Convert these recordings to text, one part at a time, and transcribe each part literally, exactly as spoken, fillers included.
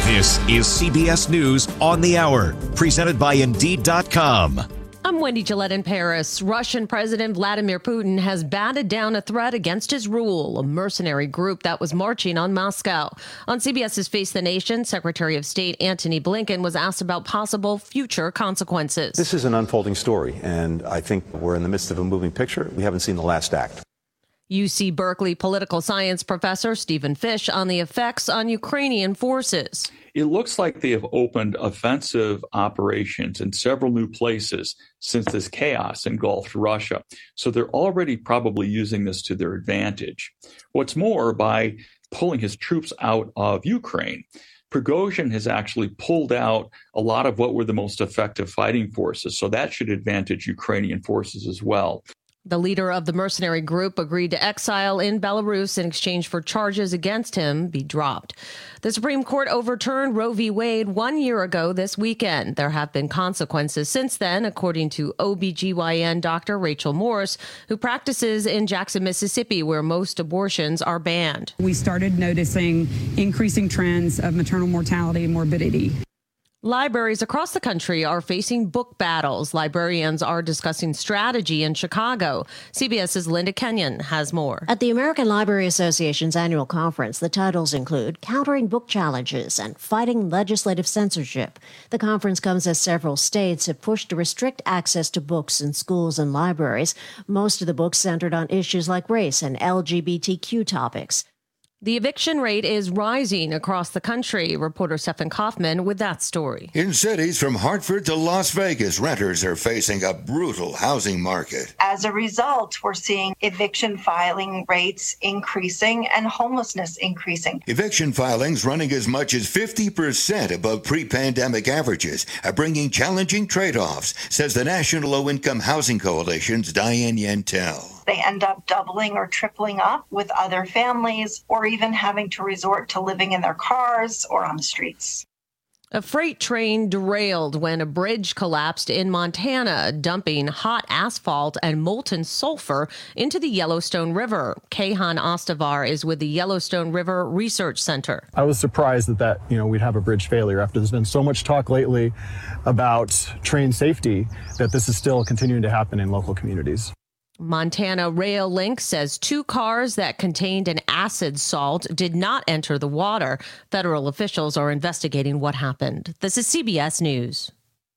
This is C B S News on the Hour, presented by Indeed dot com. I'm Wendy Gillette in Paris. Russian President Vladimir Putin has batted down a threat against his rule, a mercenary group that was marching on Moscow. On CBS's Face the Nation, Secretary of State Antony Blinken was asked about possible future consequences. This is an unfolding story, and I think we're in the midst of a moving picture. We haven't seen the last act. U C Berkeley political science professor Stephen Fish on the effects on Ukrainian forces. It looks like they have opened offensive operations in several new places since this chaos engulfed Russia. So they're already probably using this to their advantage. What's more, by pulling his troops out of Ukraine, Prigozhin has actually pulled out a lot of what were the most effective fighting forces. So that should advantage Ukrainian forces as well. The leader of the mercenary group agreed to exile in Belarus in exchange for charges against him be dropped. The Supreme Court overturned Roe v. Wade one year ago this weekend. There have been consequences since then, according to O B G Y N Doctor Rachel Morris, who practices in Jackson, Mississippi, where most abortions are banned. We started noticing increasing trends of maternal mortality and morbidity. Libraries across the country are facing book battles. Librarians are discussing strategy in Chicago. CBS's Linda Kenyon has more. At the American Library Association's annual conference, the titles include Countering Book Challenges and Fighting Legislative Censorship. The conference comes as several states have pushed to restrict access to books in schools and libraries. Most of the books centered on issues like race and L G B T Q topics. The eviction rate is rising across the country. Reporter Stephen Kaufman with that story. In cities from Hartford to Las Vegas, renters are facing a brutal housing market. As a result, we're seeing eviction filing rates increasing and homelessness increasing. Eviction filings running as much as fifty percent above pre-pandemic averages are bringing challenging trade-offs, says the National Low-Income Housing Coalition's Diane Yentel. They end up doubling or tripling up with other families, or even having to resort to living in their cars or on the streets. A freight train derailed when a bridge collapsed in Montana, dumping hot asphalt and molten sulfur into the Yellowstone River. Kayhan Ostavar is with the Yellowstone River Research Center. I was surprised that, that you know, we'd have a bridge failure after there's been so much talk lately about train safety, that this is still continuing to happen in local communities. Montana Rail Link says two cars that contained an acid salt did not enter the water. Federal officials are investigating what happened. This is C B S News.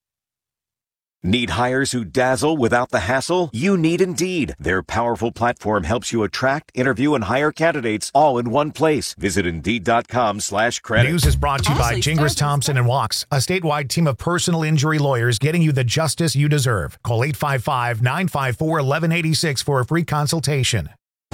Need hires who dazzle without the hassle? You need Indeed. Their powerful platform helps you attract, interview, and hire candidates all in one place. Visit Indeed.com slash credit. News is brought to you by Gingras Thompson and Walks, a statewide team of personal injury lawyers getting you the justice you deserve. Call eight five five, nine five four, one one eight six for a free consultation.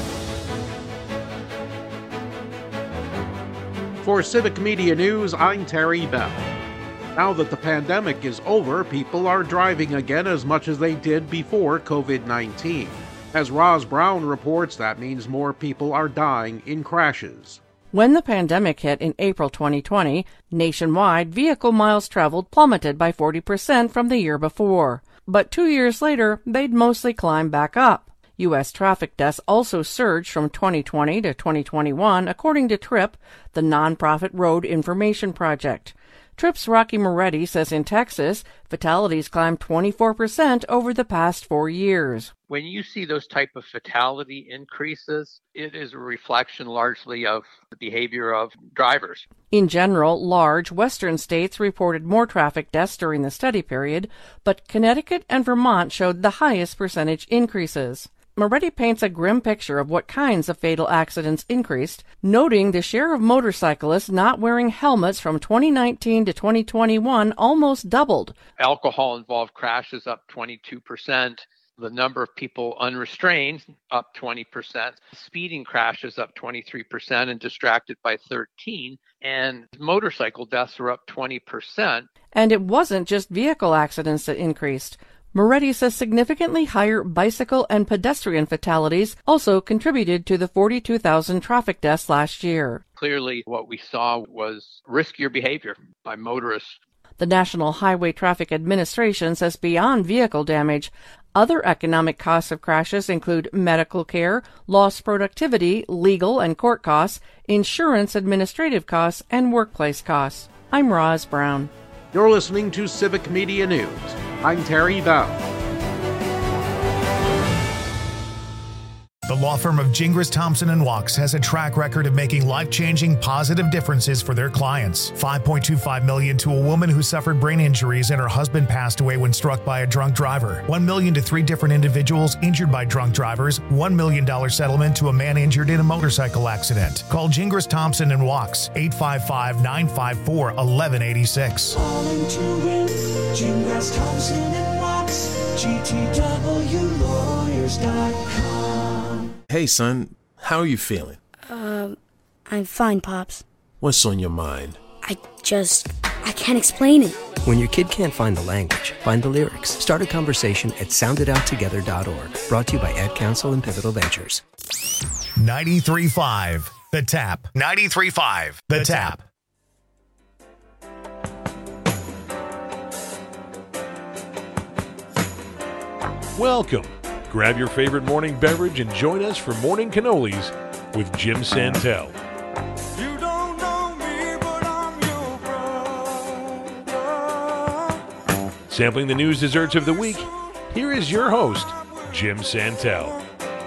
For Civic Media News, I'm Terry Bell. Now that the pandemic is over, people are driving again as much as they did before covid nineteen. As Roz Brown reports, that means more people are dying in crashes. When the pandemic hit in April twenty twenty, nationwide vehicle miles traveled plummeted by forty percent from the year before. But two years later, they'd mostly climbed back up. U S traffic deaths also surged from twenty twenty to twenty twenty-one, according to TRIP, the nonprofit road information project. TRIP's Rocky Moretti says in Texas, fatalities climbed twenty-four percent over the past four years. When you see those type of fatality increases, it is a reflection largely of the behavior of drivers. In general, large western states reported more traffic deaths during the study period, but Connecticut and Vermont showed the highest percentage increases. Moretti paints a grim picture of what kinds of fatal accidents increased, noting the share of motorcyclists not wearing helmets from twenty nineteen to twenty twenty-one almost doubled. Alcohol-involved crashes up twenty-two percent. The number of people unrestrained up twenty percent. Speeding crashes up twenty-three percent and distracted by thirteen. And motorcycle deaths are up twenty percent. And it wasn't just vehicle accidents that increased. Moretti says significantly higher bicycle and pedestrian fatalities also contributed to the forty-two thousand traffic deaths last year. Clearly, what we saw was riskier behavior by motorists. The National Highway Traffic Administration says beyond vehicle damage, other economic costs of crashes include medical care, lost productivity, legal and court costs, insurance administrative costs, and workplace costs. I'm Roz Brown. You're listening to Civic Media News. I'm Terry Bell. The law firm of Gingras, Thompson and Wachs has a track record of making life-changing positive differences for their clients. five point two five million dollars to a woman who suffered brain injuries and her husband passed away when struck by a drunk driver. one million dollars to three different individuals injured by drunk drivers. one million dollars settlement to a man injured in a motorcycle accident. Call Gingras, Thompson and Wachs, eight five five, nine five four, one one eight six. Calling to win, Gingras, Thompson and Wachs, G T W lawyers dot com. Hey, son, how are you feeling? Um, uh, I'm fine, Pops. What's on your mind? I just, I can't explain it. When your kid can't find the language, find the lyrics. Start a conversation at sound it out together dot org. Brought to you by Ad Council and Pivotal Ventures. ninety-three point five, The Tap. ninety-three point five, The, the Tap. Welcome. Grab your favorite morning beverage and join us for Morning Cannolis with Jim Santel. You don't know me, but I'm your brother. Sampling the news desserts of the week, here is your host, Jim Santel.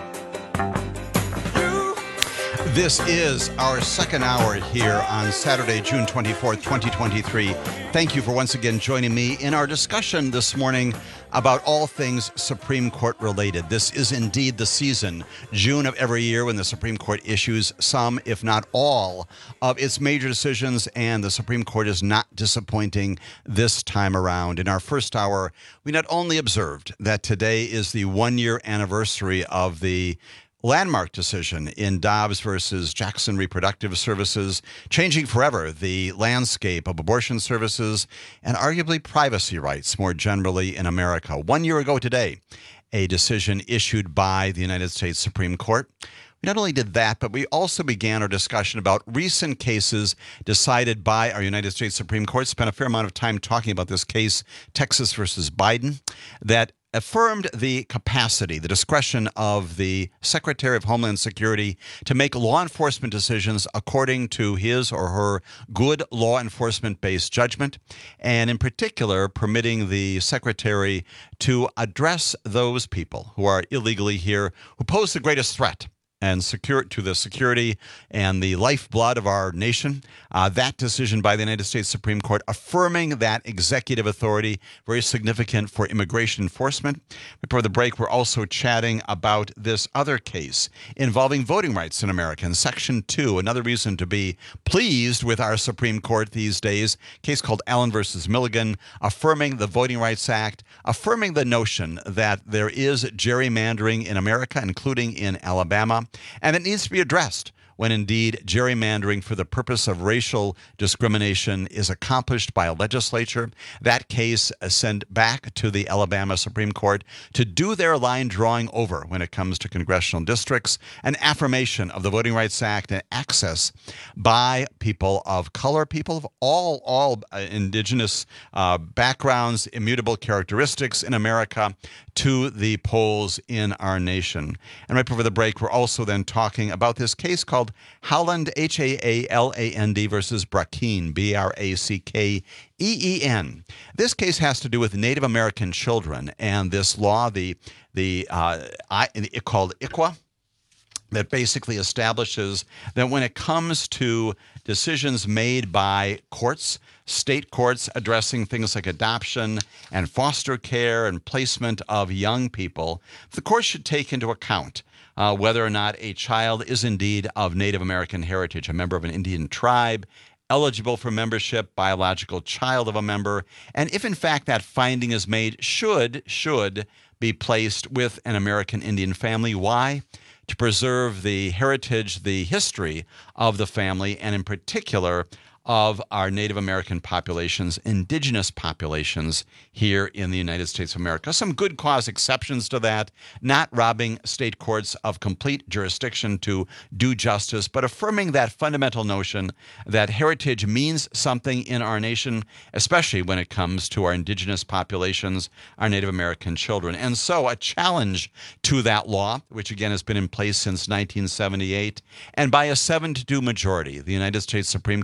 This is our second hour here on Saturday, June twenty-fourth, twenty twenty-three. Thank you for once again joining me in our discussion this morning about all things Supreme Court related. This is indeed the season, June of every year, when the Supreme Court issues some, if not all, of its major decisions, and the Supreme Court is not disappointing this time around. In our first hour, we not only observed that today is the one-year anniversary of the landmark decision in Dobbs versus Jackson Reproductive Services, changing forever the landscape of abortion services and arguably privacy rights more generally in America. One year ago today, a decision issued by the United States Supreme Court. We not only did that, but we also began our discussion about recent cases decided by our United States Supreme Court. Spent a fair amount of time talking about this case, Texas versus Biden, that affirmed the capacity, the discretion of the Secretary of Homeland Security to make law enforcement decisions according to his or her good law enforcement-based judgment, and in particular, permitting the Secretary to address those people who are illegally here, who pose the greatest threat and secure to the security and the lifeblood of our nation. Uh, that decision by the United States Supreme Court affirming that executive authority, very significant for immigration enforcement. Before the break, we're also chatting about this other case involving voting rights in America. In Section two, another reason to be pleased with our Supreme Court these days, a case called Allen versus Milligan, affirming the Voting Rights Act, affirming the notion that there is gerrymandering in America, including in Alabama, and it needs to be addressed when indeed gerrymandering for the purpose of racial discrimination is accomplished by a legislature. That case is sent back to the Alabama Supreme Court to do their line drawing over when it comes to congressional districts, an affirmation of the Voting Rights Act and access by people of color, people of all, all uh, indigenous uh, backgrounds, immutable characteristics in America to the polls in our nation. And right before the break, we're also then talking about this case called Haaland, H A A L A N D versus Brackeen, B R A C K E E N. This case has to do with Native American children and this law, the the uh, I, called I C W A, that basically establishes that when it comes to decisions made by courts, state courts addressing things like adoption and foster care and placement of young people, the court should take into account uh, whether or not a child is indeed of Native American heritage, a member of an Indian tribe, eligible for membership, biological child of a member, and if in fact that finding is made, should, should be placed with an American Indian family. Why? To preserve the heritage, the history of the family, and in particular of our Native American populations, indigenous populations here in the United States of America. Some good cause exceptions to that, not robbing state courts of complete jurisdiction to do justice, but affirming that fundamental notion that heritage means something in our nation, especially when it comes to our indigenous populations, our Native American children. And so a challenge to that law, which again has been in place since nineteen seventy-eight, and by a seven to two majority, the United States Supreme Court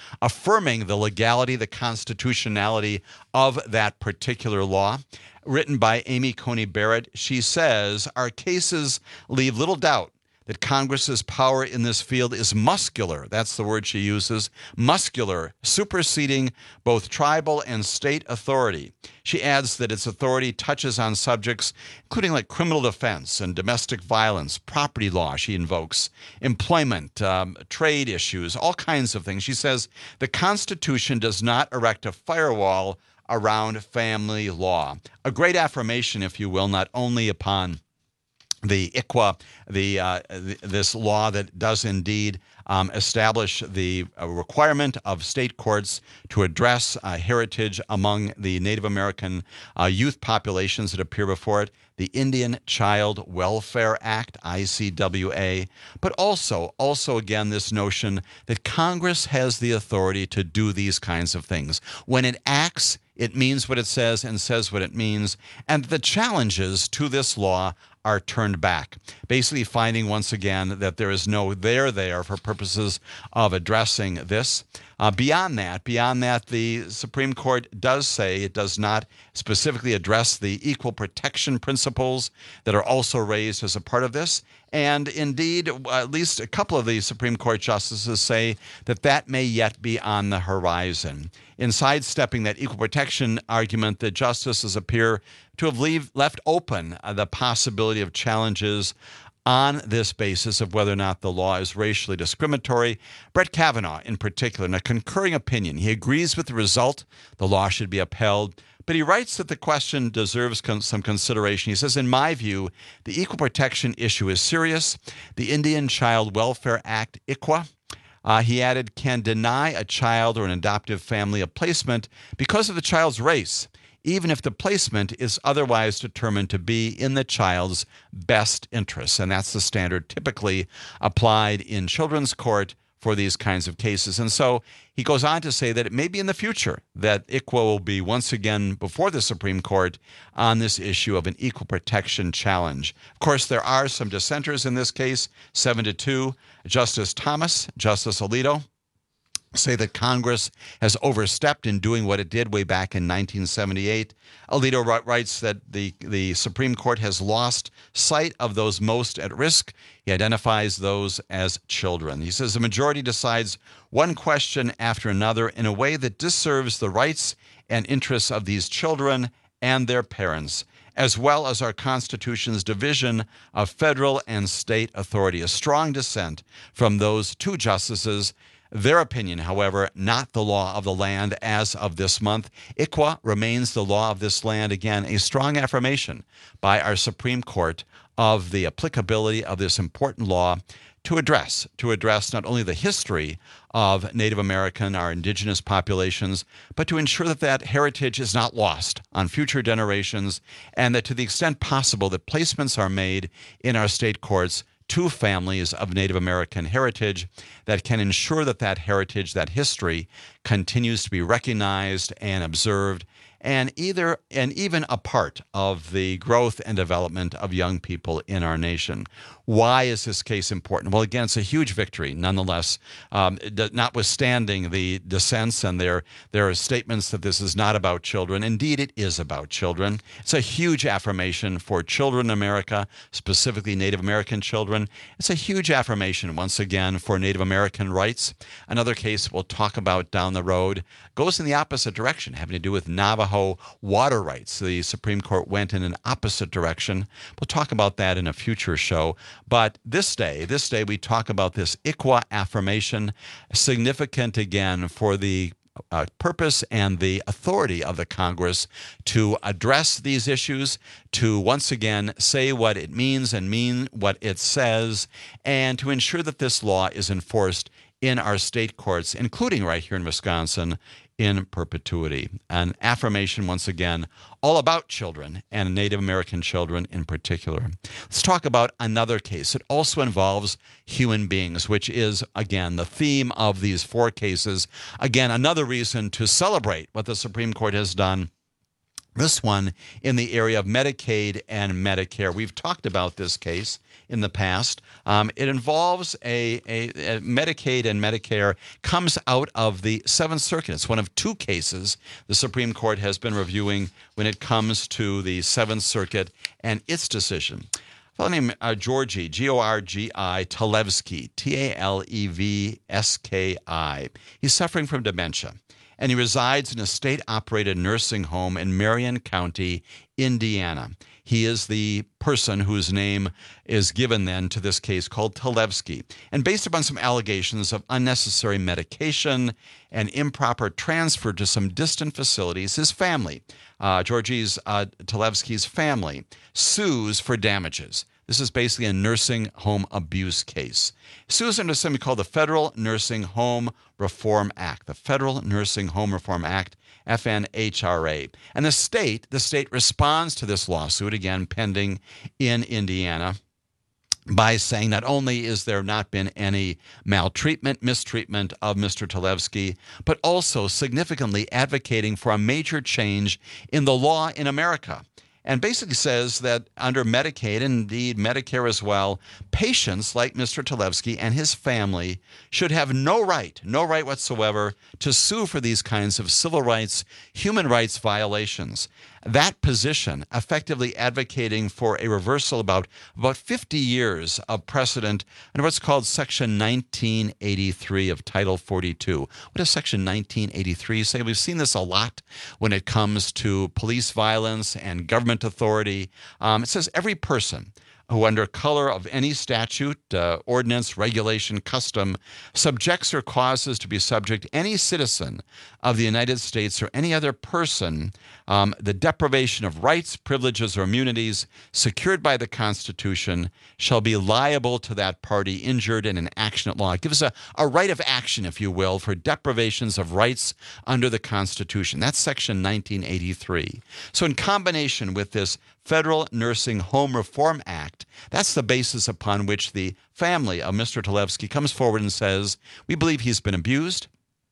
affirming the legality, the constitutionality of that particular law. Written by Amy Coney Barrett, she says, our cases leave little doubt that Congress's power in this field is muscular. That's the word she uses, muscular, superseding both tribal and state authority. She adds that its authority touches on subjects including like criminal defense and domestic violence, property law, she invokes, employment, um, trade issues, all kinds of things. She says the Constitution does not erect a firewall around family law. A great affirmation, if you will, not only upon the I C W A, the, uh, the this law that does indeed um, establish the uh, requirement of state courts to address uh, heritage among the Native American uh, youth populations that appear before it, the Indian Child Welfare Act, I C W A, but also, also again, this notion that Congress has the authority to do these kinds of things. When it acts, it means what it says and says what it means, and the challenges to this law are turned back, basically finding once again that there is no there there for purposes of addressing this. Uh, beyond that, beyond that, the Supreme Court does say it does not specifically address the equal protection principles that are also raised as a part of this. And indeed, at least a couple of the Supreme Court justices say that that may yet be on the horizon. In sidestepping that equal protection argument, the justices appear to have leave, left open uh, the possibility of challenges on this basis of whether or not the law is racially discriminatory. Brett Kavanaugh, in particular, in a concurring opinion, he agrees with the result. The law should be upheld. But he writes that the question deserves con- some consideration. He says, in my view, the equal protection issue is serious. The Indian Child Welfare Act, I C W A, Uh, he added, can deny a child or an adoptive family a placement because of the child's race, even if the placement is otherwise determined to be in the child's best interests. And that's the standard typically applied in children's court for these kinds of cases. And so he goes on to say that it may be in the future that I C W A will be once again before the Supreme Court on this issue of an equal protection challenge. Of course, there are some dissenters in this case, seven to two. Justice Thomas, Justice Alito, say that Congress has overstepped in doing what it did way back in nineteen seventy-eight. Alito writes that the, the Supreme Court has lost sight of those most at risk. He identifies those as children. He says the majority decides one question after another in a way that disserves the rights and interests of these children and their parents, as well as our Constitution's division of federal and state authority. A strong dissent from those two justices. Their opinion, however, not the law of the land as of this month. I C W A remains the law of this land. Again, a strong affirmation by our Supreme Court of the applicability of this important law to address, to address not only the history of Native American, our indigenous populations, but to ensure that that heritage is not lost on future generations, and that to the extent possible that placements are made in our state courts to families of Native American heritage that can ensure that that heritage, that history, continues to be recognized and observed, and either and even a part of the growth and development of young people in our nation. Why is this case important? Well, again, it's a huge victory, nonetheless, um, notwithstanding the dissents and their, their statements that this is not about children. Indeed, it is about children. It's a huge affirmation for children in America, specifically Native American children. It's a huge affirmation, once again, for Native American rights. Another case we'll talk about down the road goes in the opposite direction, having to do with Navajo water rights. The Supreme Court went in an opposite direction. We'll talk about that in a future show. But this day, this day we talk about this I C W A affirmation, significant again for the uh, purpose and the authority of the Congress to address these issues, to once again say what it means and mean what it says, and to ensure that this law is enforced in our state courts, including right here in Wisconsin, in perpetuity. An affirmation, once again, all about children and Native American children in particular. Let's talk about another case. It also involves human beings, which is, again, the theme of these four cases. Again, another reason to celebrate what the Supreme Court has done. This one in the area of Medicaid and Medicare. We've talked about this case in the past. Um, it involves a, a, a Medicaid and Medicare comes out of the Seventh Circuit. It's one of two cases the Supreme Court has been reviewing when it comes to the Seventh Circuit and its decision. A fellow named uh, Georgi, G O R G I, Talevski, T A L E V S K I. He's suffering from dementia, and he resides in a state-operated nursing home in Marion County, Indiana. He is the person whose name is given then to this case called Talevski. And based upon some allegations of unnecessary medication and improper transfer to some distant facilities, his family, uh, Georgi's uh, Talevski's family, sues for damages. This is basically a nursing home abuse case. Sues under something called the Federal Nursing Home Reform Act, the Federal Nursing Home Reform Act, F N H R A. And the state, the state responds to this lawsuit, again, pending in Indiana, by saying not only is there not been any maltreatment, mistreatment of Mister Talevski, but also significantly advocating for a major change in the law in America. And basically says that under Medicaid, and indeed Medicare as well, patients like Mister Talevski and his family should have no right, no right whatsoever to sue for these kinds of civil rights, human rights violations. That position, effectively advocating for a reversal about, about fifty years of precedent under what's called Section nineteen eighty-three of Title forty-two. What does Section nineteen eighty-three say? We've seen this a lot when it comes to police violence and government authority. Um, it says every person who under color of any statute, uh, ordinance, regulation, custom, subjects or causes to be subject any citizen of the United States or any other person um, the deprivation of rights, privileges, or immunities secured by the Constitution shall be liable to that party injured in an action at law. It gives a, a right of action, if you will, for deprivations of rights under the Constitution. That's Section nineteen eighty-three. So in combination with this Federal Nursing Home Reform Act, that's the basis upon which the family of Mister Talevski comes forward and says, we believe he's been abused,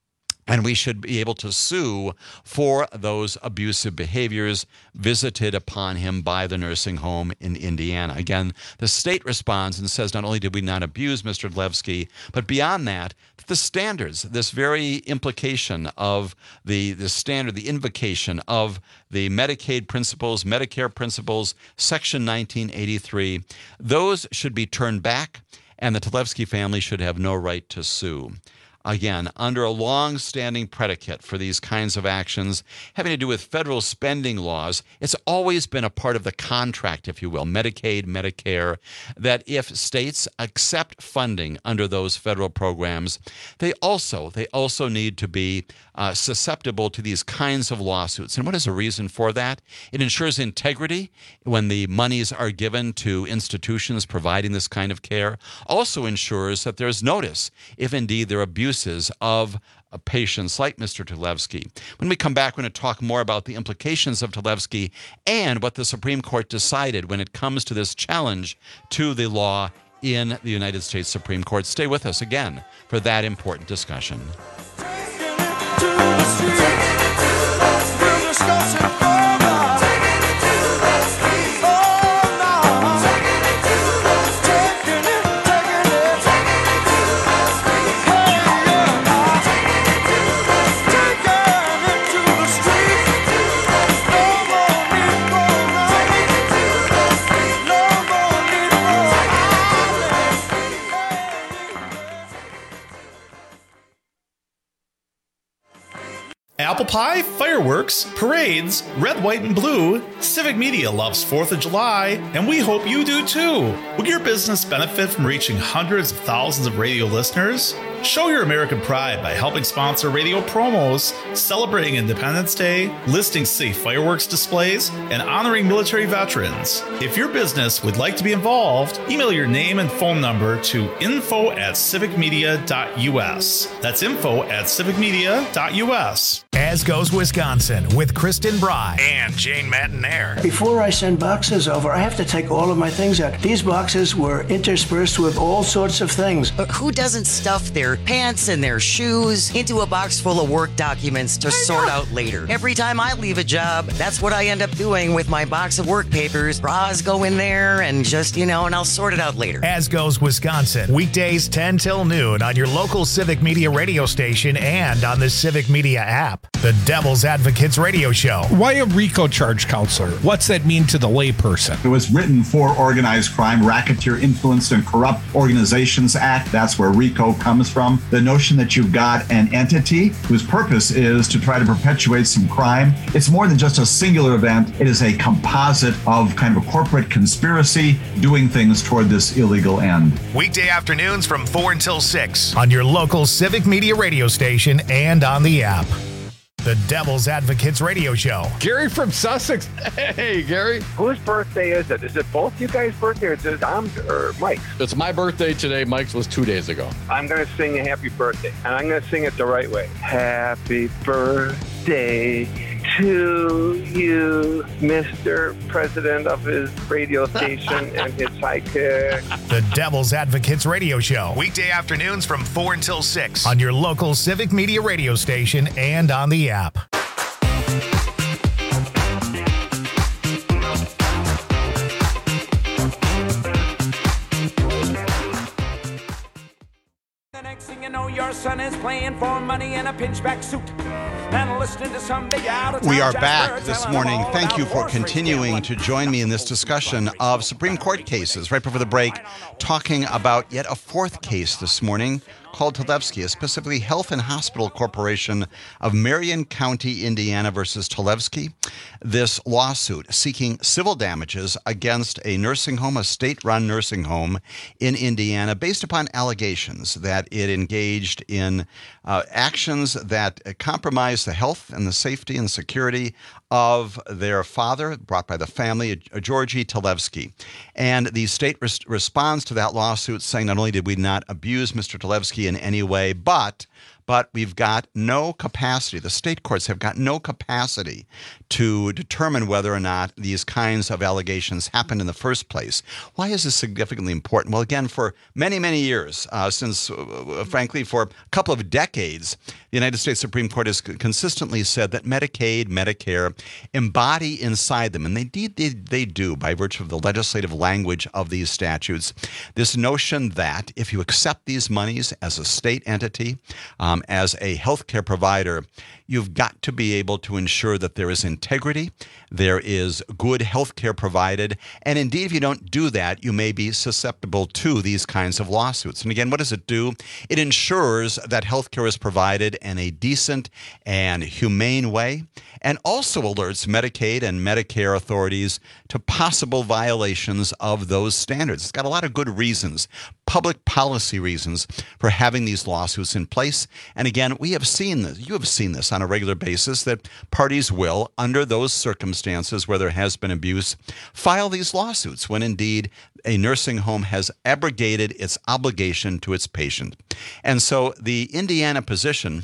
and we should be able to sue for those abusive behaviors visited upon him by the nursing home in Indiana. Again, the state responds and says not only did we not abuse Mister Talevski, but beyond that, the standards, this very implication of the, the standard, the invocation of the Medicaid principles, Medicare principles, Section nineteen eighty-three, those should be turned back, and the Talevski family should have no right to sue. Again, under a long-standing predicate for these kinds of actions having to do with federal spending laws, it's always been a part of the contract, if you will, Medicaid, Medicare, that if states accept funding under those federal programs, they also they also need to be uh, susceptible to these kinds of lawsuits. And what is the reason for that? It ensures integrity when the monies are given to institutions providing this kind of care. Also ensures that there's notice if indeed there are abuses of patients like Mister Talevski. When we come back, we're going to talk more about the implications of Talevski and what the Supreme Court decided when it comes to this challenge to the law in the United States Supreme Court. Stay with us again for that important discussion. Apple pie, fireworks, parades, red, white, and blue. Civic Media loves fourth of July, and we hope you do too. Will your business benefit from reaching hundreds of thousands of radio listeners? Show your American pride by helping sponsor radio promos, celebrating Independence Day, listing safe fireworks displays, and honoring military veterans. If your business would like to be involved, email your name and phone number to info at civic media dot u s. That's info at civic media dot u s. As Goes Wisconsin with Kristen Bry and Jane Matinaire. Before I send boxes over, I have to take all of my things out. These boxes were interspersed with all sorts of things. But who doesn't stuff their their pants and their shoes into a box full of work documents to sort out later. Every time I leave a job, that's what I end up doing with my box of work papers. Bras go in there and just, you know, and I'll sort it out later. As Goes Wisconsin, weekdays ten till noon on your local Civic Media radio station and on the Civic Media app. The Devil's Advocates Radio Show. Why a RICO charge counselor? What's that mean to the layperson? It was written for organized crime, Racketeer Influenced and Corrupt Organizations Act. That's where RICO comes from. The notion that you've got an entity whose purpose is to try to perpetuate some crime. It's more than just a singular event. It is a composite of kind of a corporate conspiracy doing things toward this illegal end. Weekday afternoons from four until six on your local Civic Media radio station and on the app. The Devil's Advocates Radio Show. Gary from Sussex. Hey, Gary. Whose birthday is it? Is it both you guys' birthday or is it Dom's or Mike's? It's my birthday today. Mike's was two days ago. I'm going to sing a happy birthday, and I'm going to sing it the right way. Happy birthday to you, Mister President of his radio station and his sidekick. The Devil's Advocates Radio Show. Weekday afternoons from four until six on your local Civic Media radio station and on the app. The next thing you know, your son is playing for money in a pinchback suit. And listening to some big out We are back this morning. Thank you for continuing to join me in this discussion of Supreme Court cases. Right before the break, talking about yet a fourth case this morning called Tlevsky, specifically Health and Hospital Corporation of Marion County, Indiana versus Tlevsky. This lawsuit seeking civil damages against a nursing home, a state-run nursing home in Indiana, based upon allegations that it engaged in uh, actions that compromised the health and the safety and security of their father, brought by the family, Georgie Tlevsky. And the state res- responds to that lawsuit saying not only did we not abuse Mister Tlevsky in any way, but but we've got no capacity. The state courts have got no capacity to determine whether or not these kinds of allegations happened in the first place. Why is this significantly important? Well, again, for many, many years, uh, since, uh, frankly, for a couple of decades, the United States Supreme Court has consistently said that Medicaid, Medicare embody inside them, and they, they, they do by virtue of the legislative language of these statutes, this notion that if you accept these monies as a state entity, um, as a healthcare provider, you've got to be able to ensure that there is integrity, there is good healthcare provided, and indeed, if you don't do that, you may be susceptible to these kinds of lawsuits. And again, what does it do? It ensures that healthcare is provided in a decent and humane way, and also alerts Medicaid and Medicare authorities to possible violations of those standards. It's got a lot of good reasons, public policy reasons, for having these lawsuits in place. And again, we have seen this, you have seen this on a regular basis, that parties will, under those circumstances where there has been abuse, file these lawsuits when indeed a nursing home has abrogated its obligation to its patient. And so the Indiana position,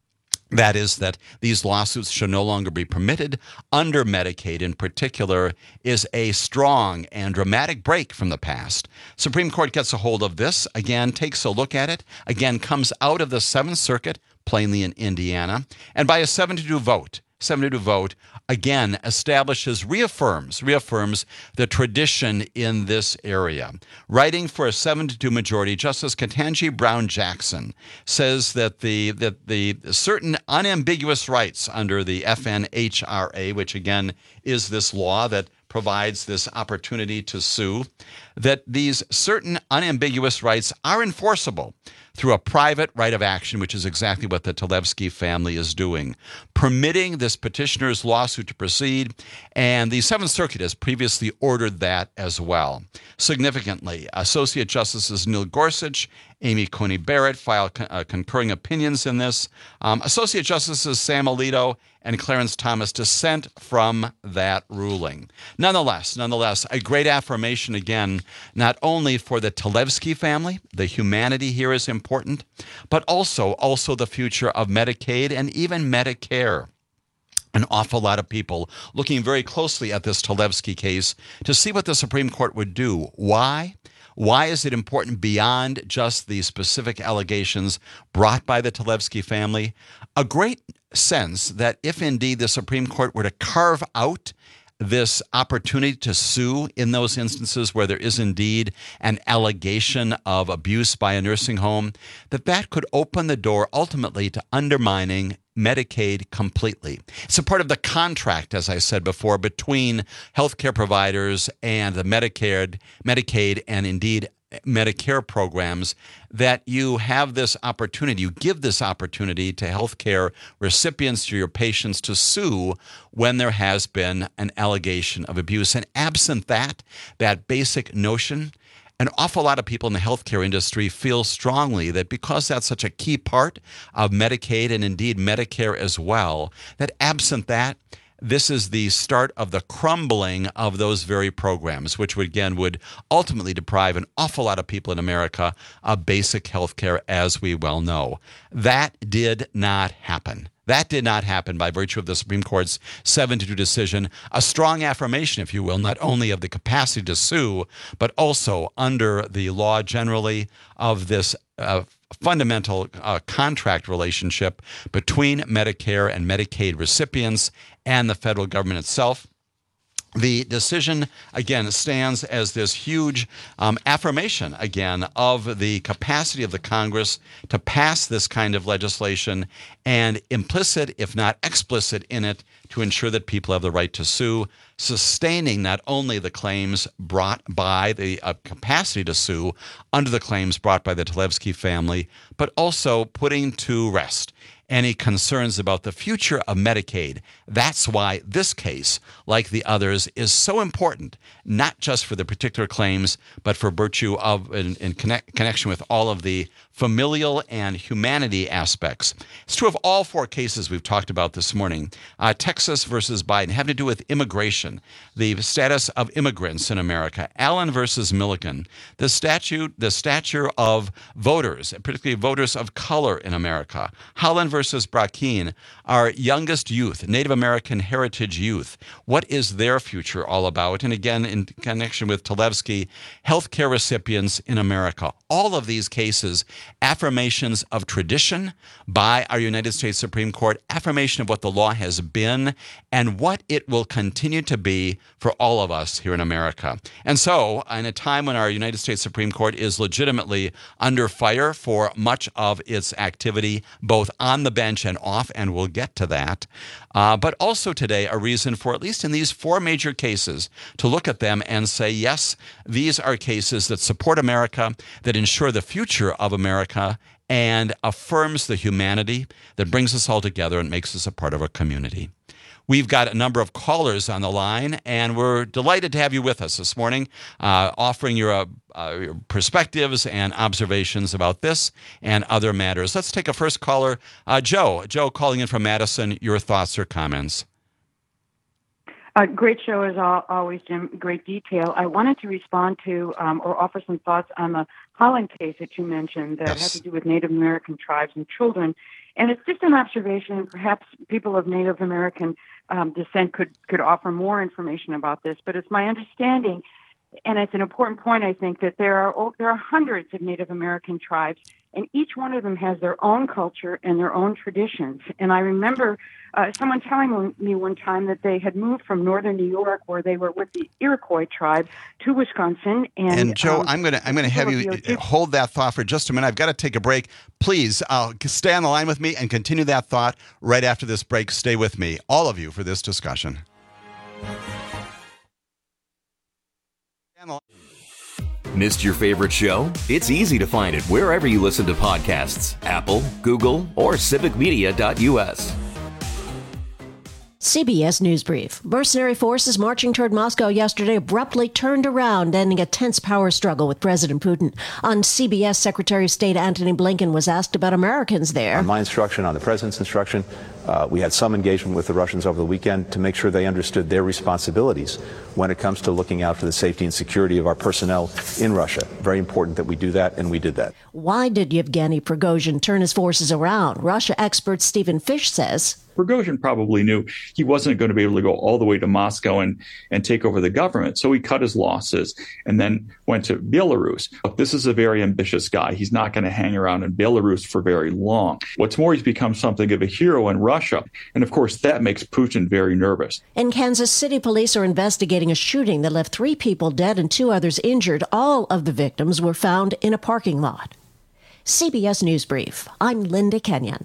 that is, that these lawsuits should no longer be permitted under Medicaid in particular, is a strong and dramatic break from the past. Supreme Court gets a hold of this, again, takes a look at it, again, comes out of the Seventh Circuit, plainly in Indiana, and by a seven to two vote, seven to two vote, again, establishes, reaffirms, reaffirms the tradition in this area. Writing for a seven to two majority, Justice Ketanji Brown Jackson says that the that the certain unambiguous rights under the F N H R A, which again is this law that provides this opportunity to sue, that these certain unambiguous rights are enforceable through a private right of action, which is exactly what the Tlevsky family is doing, permitting this petitioner's lawsuit to proceed, and the Seventh Circuit has previously ordered that as well. Significantly, Associate Justices Neil Gorsuch, Amy Coney Barrett filed con- uh, concurring opinions in this. Um, Associate Justices Sam Alito and Clarence Thomas dissent from that ruling. Nonetheless, nonetheless, a great affirmation again, not only for the Tlevsky family, the humanity here is important, but also, also the future of Medicaid and even Medicare. An awful lot of people looking very closely at this Tlevsky case to see what the Supreme Court would do. Why? Why is it important beyond just the specific allegations brought by the Talevski family? A great sense that if indeed the Supreme Court were to carve out this opportunity to sue in those instances where there is indeed an allegation of abuse by a nursing home, that that could open the door ultimately to undermining Medicaid completely. It's a part of the contract, as I said before, between healthcare providers and the Medicare, Medicaid, and indeed Medicare programs, that you have this opportunity, you give this opportunity to healthcare recipients, to your patients, to sue when there has been an allegation of abuse. And absent that, that basic notion, an awful lot of people in the healthcare industry feel strongly that because that's such a key part of Medicaid and indeed Medicare as well, that absent that, this is the start of the crumbling of those very programs, which would, again would ultimately deprive an awful lot of people in America of basic health care, as we well know. That did not happen. That did not happen by virtue of the Supreme Court's seven to two decision, a strong affirmation, if you will, not only of the capacity to sue, but also under the law generally of this uh, fundamental uh, contract relationship between Medicare and Medicaid recipients and the federal government itself. The decision, again, stands as this huge um, affirmation, again, of the capacity of the Congress to pass this kind of legislation, and implicit, if not explicit, in it to ensure that people have the right to sue, sustaining not only the claims brought by the uh, capacity to sue under the claims brought by the Talevski family, but also putting to rest any concerns about the future of Medicaid. That's why this case, like the others, is so important, not just for the particular claims, but for virtue of, in, in connect, connection with all of the familial and humanity aspects. It's true of all four cases we've talked about this morning. Uh, Texas versus Biden, having to do with immigration, the status of immigrants in America. Allen versus Milligan, the statute, the stature of voters, particularly voters of color in America. Holland versus Brackeen, our youngest youth, Native American heritage youth. What is their future all about? And again, in connection with Talevski, healthcare recipients in America. All of these cases, affirmations of tradition by our United States Supreme Court, affirmation of what the law has been and what it will continue to be for all of us here in America. And so, in a time when our United States Supreme Court is legitimately under fire for much of its activity, both on the bench and off, and we'll get to that, uh, but also today a reason for, at least in these four major cases, to look at them and say, yes, these are cases that support America, that ensure the future of America, and affirms the humanity that brings us all together and makes us a part of our community. We've got a number of callers on the line, and we're delighted to have you with us this morning, uh, offering your, uh, uh, your perspectives and observations about this and other matters. Let's take a first caller. Uh, Joe, Joe calling in from Madison, your thoughts or comments? Uh, great show as always, Jim. Great detail. I wanted to respond to um, or offer some thoughts on the Holland case that you mentioned that yes. has to do with Native American tribes and children. And it's just an observation. Perhaps people of Native American um, descent could, could offer more information about this. But it's my understanding, and it's an important point, I think, that there are there are hundreds of Native American tribes, and each one of them has their own culture and their own traditions. And I remember uh, someone telling me one time that they had moved from northern New York, where they were with the Iroquois tribe, to Wisconsin. And, and Joe, um, I'm going to I'm going to have you hold that thought for just a minute. I've got to take a break. Please, uh, stay on the line with me and continue that thought right after this break. Stay with me, all of you, for this discussion. Missed your favorite show? It's easy to find it wherever you listen to podcasts. Apple, Google, or civic media dot U S. C B S News Brief. Mercenary forces marching toward Moscow yesterday abruptly turned around, ending a tense power struggle with President Putin. On C B S, Secretary of State Antony Blinken was asked about Americans there. On my instruction, on the president's instruction, uh, we had some engagement with the Russians over the weekend to make sure they understood their responsibilities when it comes to looking out for the safety and security of our personnel in Russia. Very important that we do that, and we did that. Why did Yevgeny Prigozhin turn his forces around? Russia expert Stephen Fish says Prigozhin probably knew he wasn't going to be able to go all the way to Moscow and, and take over the government. So he cut his losses and then went to Belarus. Look, this is a very ambitious guy. He's not going to hang around in Belarus for very long. What's more, he's become something of a hero in Russia. And of course, that makes Putin very nervous. In Kansas City, police are investigating a shooting that left three people dead and two others injured. All of the victims were found in a parking lot. C B S News Brief. I'm Linda Kenyon.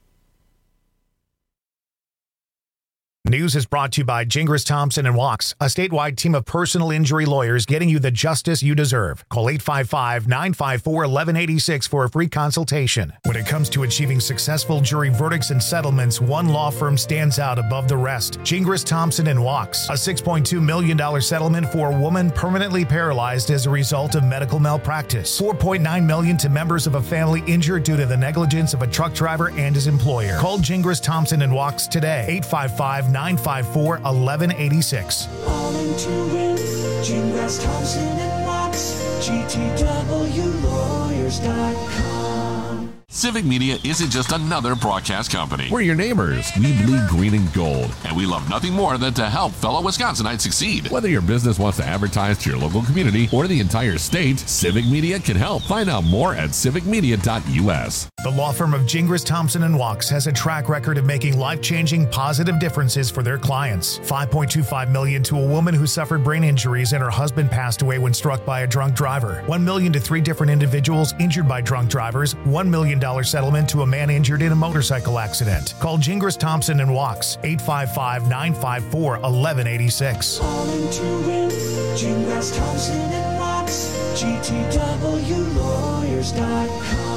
News is brought to you by Gingras Thompson and Wachs, a statewide team of personal injury lawyers getting you the justice you deserve. Call eight five five, nine five four, one one eight six for a free consultation. When it comes to achieving successful jury verdicts and settlements, one law firm stands out above the rest. Gingras Thompson and Wachs, a six point two million dollars settlement for a woman permanently paralyzed as a result of medical malpractice. four point nine million dollars to members of a family injured due to the negligence of a truck driver and his employer. Call Gingras Thompson and Wachs today. eight five five, nine five four, one one eight six. All in to win. Gingras Thompson and Wachs. G T W lawyers dot com. Civic Media isn't just another broadcast company. We're your neighbors. We bleed green and gold. And we love nothing more than to help fellow Wisconsinites succeed. Whether your business wants to advertise to your local community or the entire state, Civic Media can help. Find out more at civic media dot U S. The law firm of Gingras Thompson and Wachs has a track record of making life-changing positive differences for their clients. five point two five million dollars to a woman who suffered brain injuries and her husband passed away when struck by a drunk driver. one million dollars to three different individuals injured by drunk drivers. one million dollars settlement to a man injured in a motorcycle accident. Call Gingras Thompson and Wachs, eight five five, nine five four, one one eight six. All in to win. Gingras Thompson and Wachs. G T W lawyers dot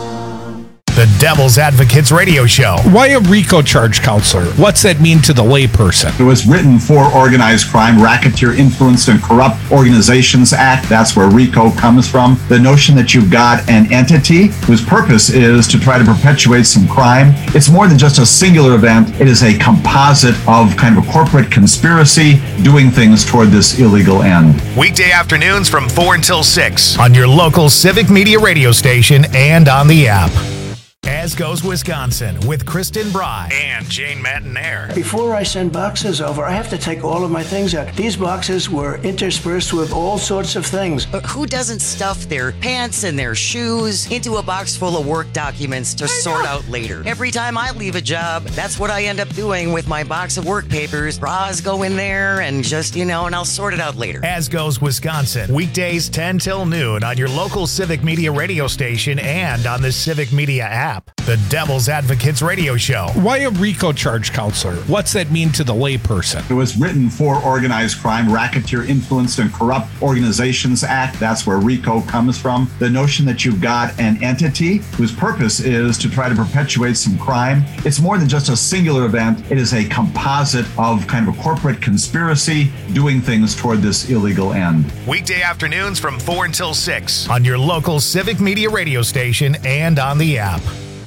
com. The Devil's Advocates Radio Show. Why a RICO charge, counselor? What's that mean to the layperson? It was written for Organized Crime, Racketeer Influenced and Corrupt Organizations Act. That's where RICO comes from. The notion that you've got an entity whose purpose is to try to perpetuate some crime. It's more than just a singular event. It is a composite of kind of a corporate conspiracy doing things toward this illegal end. Weekday afternoons from four until six on your local Civic Media radio station and on the app. As Goes Wisconsin with Kristen Bry and Jane Matinaire. Before I send boxes over, I have to take all of my things out. These boxes were interspersed with all sorts of things. But who doesn't stuff their pants and their shoes into a box full of work documents to sort out later? Every time I leave a job, that's what I end up doing with my box of work papers. Bras go in there and just, you know, and I'll sort it out later. As Goes Wisconsin, weekdays ten till noon on your local Civic Media radio station and on the Civic Media app. The Devil's Advocates Radio Show. Why a RICO charge, counselor? What's that mean to the layperson? It was written for Organized Crime, Racketeer Influenced and Corrupt Organizations Act. That's where RICO comes from. The notion that you've got an entity whose purpose is to try to perpetuate some crime. It's more than just a singular event. It is a composite of kind of a corporate conspiracy doing things toward this illegal end. Weekday afternoons from four until six on your local Civic Media radio station and on the app.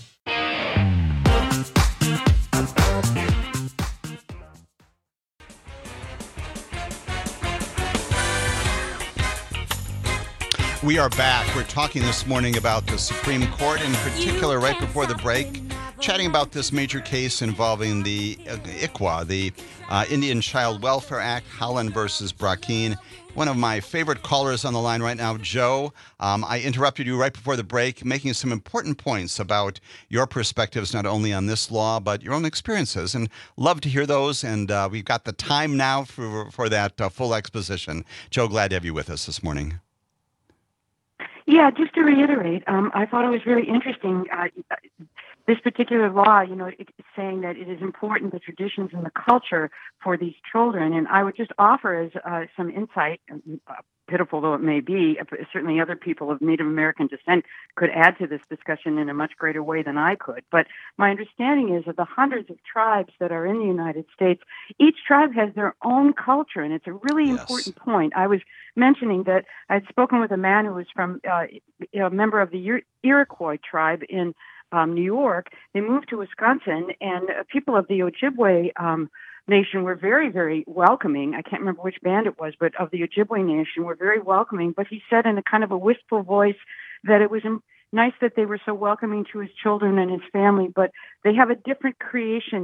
We are back. We're talking this morning about the Supreme Court, in particular, right before the break, chatting about this major case involving the uh, I C W A, the uh, Indian Child Welfare Act, Holland versus Brackeen. One of my favorite callers on the line right now, Joe. Um, I interrupted you right before the break, making some important points about your perspectives, not only on this law, but your own experiences. And love to hear those. And uh, we've got the time now for, for that uh, full exposition. Joe, glad to have you with us this morning. Yeah, just to reiterate, um, I thought it was really interesting. Uh, this particular law, you know, it's saying that it is important, the traditions and the culture for these children. And I would just offer as uh, some insight, uh, pitiful though it may be, certainly other people of Native American descent could add to this discussion in a much greater way than I could. But my understanding is that the hundreds of tribes that are in the United States, each tribe has their own culture, and it's a really yes. important point. I was mentioning that I'd spoken with a man who was from uh, a member of the Iroquois tribe in um, New York. They moved to Wisconsin, and uh, people of the Ojibwe um, Nation were very, very welcoming. I can't remember which band it was, but of the Ojibwe Nation were very welcoming. But he said in a kind of a wistful voice that it was nice that they were so welcoming to his children and his family, but they have a different creation myth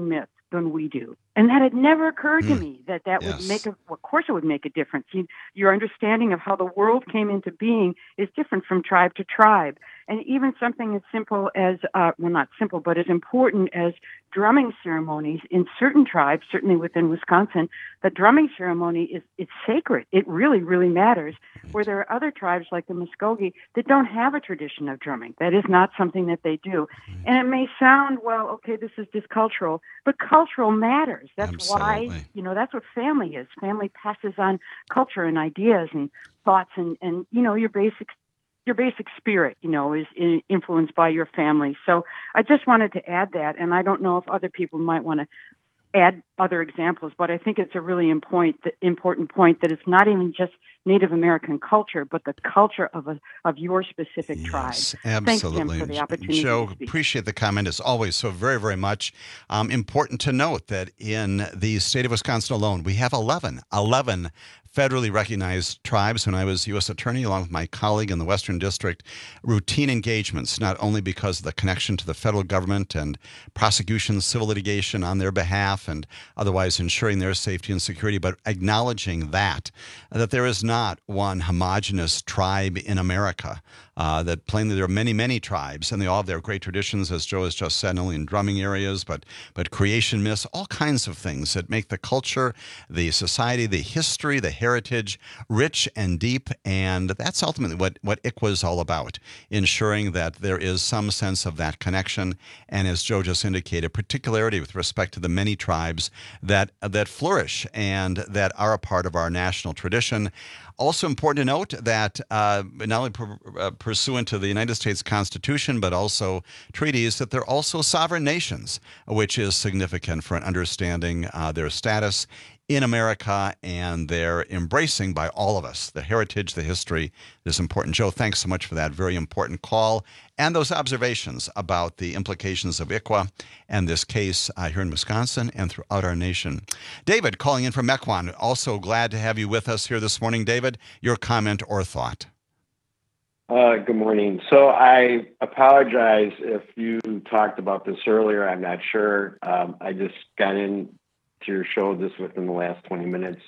than we do. And that had never occurred mm. to me that that yes. would make a, well, of course it would make a difference. You, your understanding of how the world came into being is different from tribe to tribe. And even something as simple as, uh, well, not simple, but as important as drumming ceremonies in certain tribes, certainly within Wisconsin, the drumming ceremony is it's sacred. It really, really matters. Where there are other tribes like the Muskogee that don't have a tradition of drumming. That is not something that they do. And it may sound, well, okay, this is just cultural, but cultural matters. That's Absolutely. why, you know, that's what family is. Family passes on culture and ideas and thoughts and, and you know, your basic your basic spirit, you know, is influenced by your family. So I just wanted to add that, and I don't know if other people might want to add other examples, but I think it's a really important, important point that it's not even just Native American culture, but the culture of a of your specific yes, tribe. Absolutely. Thanks, Jim, for the opportunity Joe, to speak. Appreciate the comment as always so very, very much. Um, important to note that in the state of Wisconsin alone, we have eleven, eleven federally recognized tribes. When I was U S attorney, along with my colleague in the Western District, routine engagements, not only because of the connection to the federal government and prosecution, civil litigation on their behalf, and otherwise ensuring their safety and security, but acknowledging that, that there is not one homogenous tribe in America. Uh, that plainly there are many, many tribes, and they all have their great traditions, as Joe has just said, not only in drumming areas, but but creation myths, all kinds of things that make the culture, the society, the history, the heritage rich and deep. And that's ultimately what, what I C W A is all about, ensuring that there is some sense of that connection. And as Joe just indicated, particularity with respect to the many tribes that that flourish and that are a part of our national tradition. Also important to note that uh, not only per, uh, pursuant to the United States Constitution, but also treaties, that they're also sovereign nations, which is significant for an understanding uh, their status in America and their embracing by all of us. The heritage, the history is important. Joe, thanks so much for that very important call and those observations about the implications of I C W A and this case uh, here in Wisconsin and throughout our nation. David, calling in from Mequon, also glad to have you with us here this morning. David, your comment or thought? Uh, good morning. So I apologize if you talked about this earlier. I'm not sure. Um, I just got in to your show just within the last twenty minutes.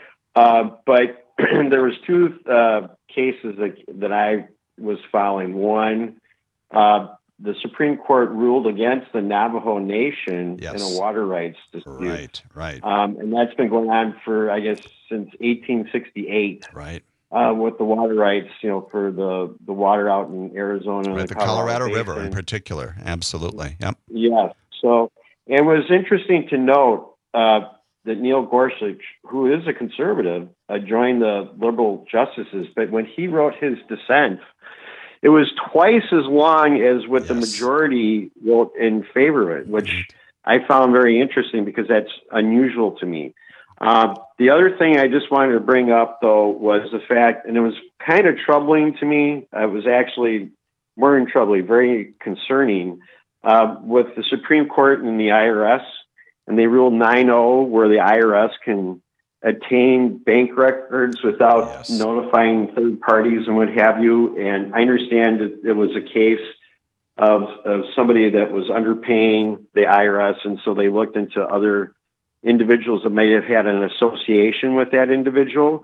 Uh, but there was two uh, cases that, that I was following. One, uh, the Supreme Court ruled against the Navajo Nation yes. in a water rights dispute. Right, right. Um, and that's been going on for, I guess, since eighteen sixty-eight. Right. Uh, with the water rights, you know, for the, the water out in Arizona. Right, and the, the Colorado, Colorado River Basin. in particular. Absolutely. Yep. Yes. So it was interesting to note uh, that Neil Gorsuch, who is a conservative, uh, joined the liberal justices. But when he wrote his dissent, it was twice as long as what yes. the majority wrote in favor of it, which mm-hmm. I found very interesting because that's unusual to me. Uh, the other thing I just wanted to bring up, though, was the fact, and it was kind of troubling to me. It was actually more than troubling, very concerning, uh, with the Supreme Court and the I R S. And they ruled nine oh, where the I R S can attain bank records without yes. notifying third parties and what have you. And I understand that it was a case of, of somebody that was underpaying the I R S, and so they looked into other individuals that may have had an association with that individual.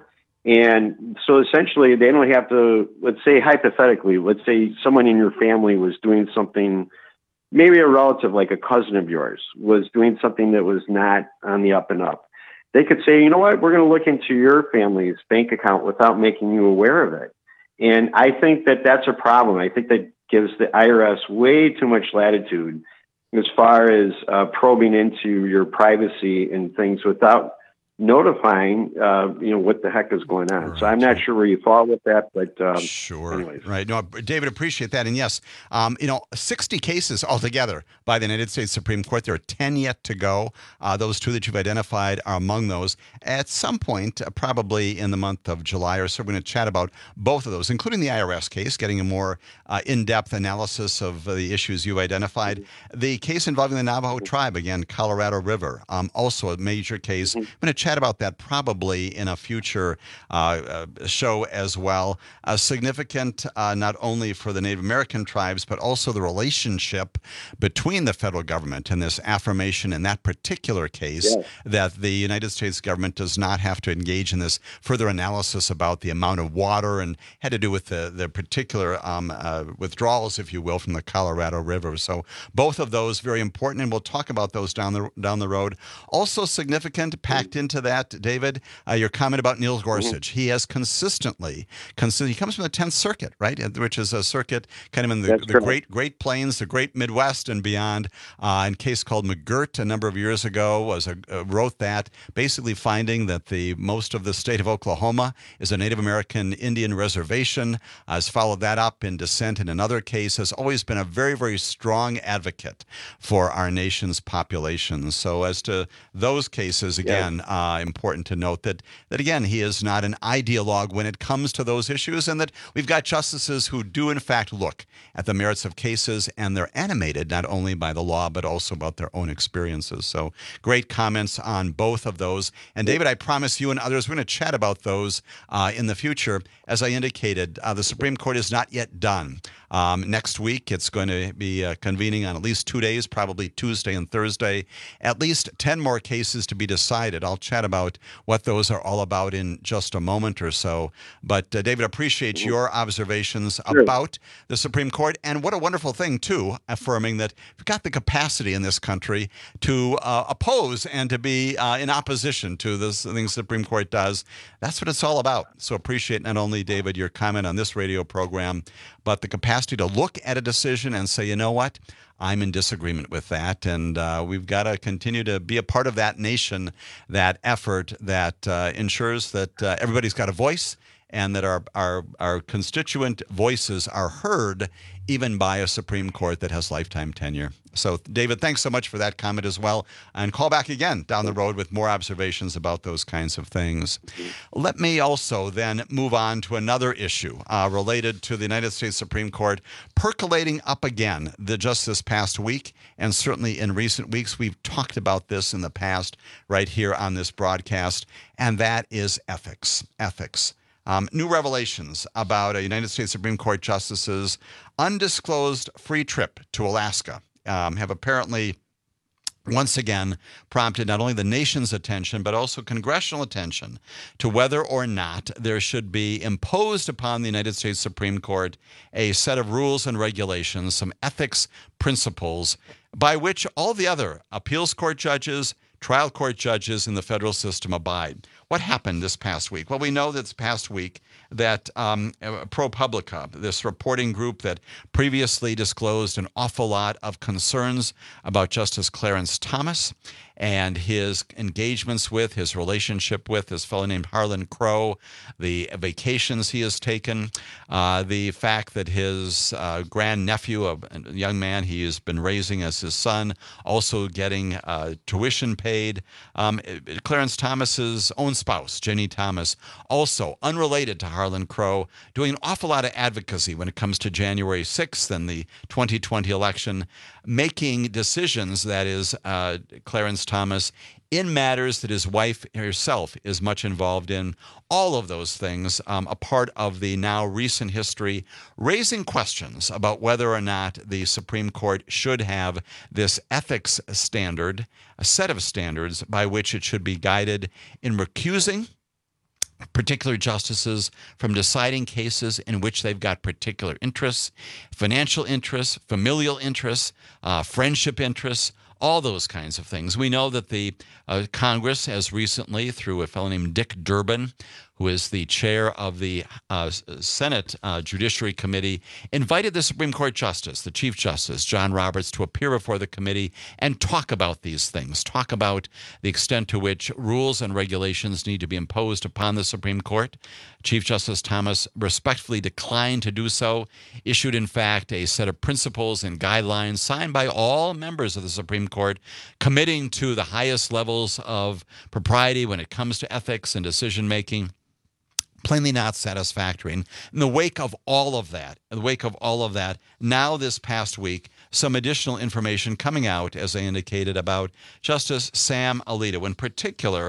And so essentially they don't have to, let's say hypothetically, let's say someone in your family was doing something, maybe a relative like a cousin of yours was doing something that was not on the up and up. They could say, you know what, we're going to look into your family's bank account without making you aware of it. And I think that that's a problem. I think that gives the I R S way too much latitude as far as uh, probing into your privacy and things without notifying, uh, you know, what the heck is going on. Right. So I'm not sure where you fall with that, but um, sure. Anyways. Right. No, David, appreciate that. And yes, um, you know, sixty cases altogether by the United States Supreme Court. There are ten yet to go. Uh, those two that you've identified are among those. At some point, uh, probably in the month of July or so, we're going to chat about both of those, including the I R S case, getting a more uh, in-depth analysis of uh, the issues you identified. The case involving the Navajo tribe, again, Colorado River, um, also a major case. I'm going to chat chat about that probably in a future uh, uh, show as well. Uh, significant uh, not only for the Native American tribes, but also the relationship between the federal government and this affirmation in that particular case yes. that the United States government does not have to engage in this further analysis about the amount of water, and had to do with the, the particular um, uh, withdrawals, if you will, from the Colorado River. So both of those very important, and we'll talk about those down the down the road. Also significant, packed into that, David, uh, your comment about Neil Gorsuch. Mm-hmm. He has consistently, consi- he comes from the tenth Circuit, right, which is a circuit kind of in the, the Great Great Plains, the Great Midwest, and beyond. Uh, in a case called McGirt a number of years ago, was a, uh, wrote that, basically finding that the most of the state of Oklahoma is a Native American Indian reservation. Uh, has followed that up in dissent in another case. Has always been a very, very strong advocate for our nation's population. So as to those cases, again, yeah. uh, important to note that, that, again, he is not an ideologue when it comes to those issues, and that we've got justices who do, in fact, look at the merits of cases, and they're animated not only by the law, but also about their own experiences. So great comments on both of those. And David, I promise you and others, we're going to chat about those uh, in the future. As I indicated, uh, the Supreme Court is not yet done. Um, next week, it's going to be uh, convening on at least two days, probably Tuesday and Thursday. At least ten more cases to be decided. I'll chat about what those are all about in just a moment or so. But, uh, David, appreciate your observations sure. about the Supreme Court. And what a wonderful thing, too, affirming that we've got the capacity in this country to uh, oppose and to be uh, in opposition to the things the Supreme Court does. That's what it's all about. So appreciate not only, David, your comment on this radio program, but the capacity to look at a decision and say, you know what, I'm in disagreement with that. And uh, we've got to continue to be a part of that nation, that effort that uh, ensures that uh, everybody's got a voice, and that our, our, our constituent voices are heard even by a Supreme Court that has lifetime tenure. So, David, thanks so much for that comment as well. And call back again down the road with more observations about those kinds of things. Let me also then move on to another issue uh, related to the United States Supreme Court percolating up again the, just this past week, and certainly in recent weeks. We've talked about this in the past right here on this broadcast, and that is ethics. Ethics. Um, new revelations about a United States Supreme Court justice's undisclosed free trip to Alaska um, have apparently once again prompted not only the nation's attention, but also congressional attention to whether or not there should be imposed upon the United States Supreme Court a set of rules and regulations, some ethics principles by which all the other appeals court judges, trial court judges in the federal system abide. What happened this past week? Well, we know this past week that um, ProPublica, this reporting group that previously disclosed an awful lot of concerns about Justice Clarence Thomas and his engagements with, his relationship with this fellow named Harlan Crow, the vacations he has taken, uh, the fact that his uh, grandnephew, a young man he has been raising as his son, also getting uh, tuition paid. Um, Clarence Thomas's own spouse, Jenny Thomas, also unrelated to Harlan Crow, doing an awful lot of advocacy when it comes to January sixth and the twenty twenty election, making decisions, that is, uh, Clarence Thomas, in matters that his wife herself is much involved in. All of those things, um, a part of the now recent history, raising questions about whether or not the Supreme Court should have this ethics standard, a set of standards by which it should be guided in recusing particular justices from deciding cases in which they've got particular interests, financial interests, familial interests, uh, friendship interests, all those kinds of things. We know that the uh, Congress has recently, through a fellow named Dick Durbin, who is the chair of the uh, Senate uh, Judiciary Committee, invited the Supreme Court Justice, the Chief Justice, John Roberts, to appear before the committee and talk about these things, talk about the extent to which rules and regulations need to be imposed upon the Supreme Court. Chief Justice Thomas respectfully declined to do so, issued, in fact, a set of principles and guidelines signed by all members of the Supreme Court, committing to the highest levels of propriety when it comes to ethics and decision-making. Plainly not satisfactory. And in the wake of all of that, in the wake of all of that, now this past week, some additional information coming out, as I indicated, about Justice Sam Alito, in particular,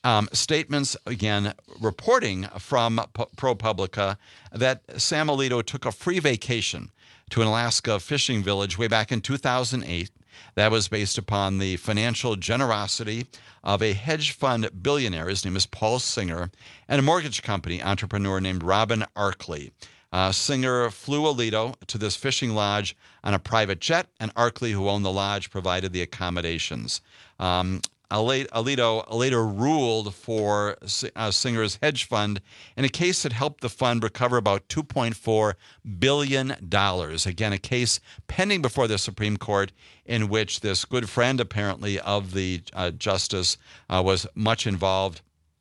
Um, statements, again, reporting from P- ProPublica that Sam Alito took a free vacation to an Alaska fishing village way back in two thousand eight. That was based upon the financial generosity of a hedge fund billionaire. His name is Paul Singer, and a mortgage company entrepreneur named Robin Arkley. Uh, Singer flew Alito to this fishing lodge on a private jet, and Arkley, who owned the lodge, provided the accommodations. Um, Alito later ruled for uh, Singer's hedge fund in a case that helped the fund recover about two point four billion dollars. Again, a case pending before the Supreme Court in which this good friend, apparently, of the uh, justice uh, was much involved.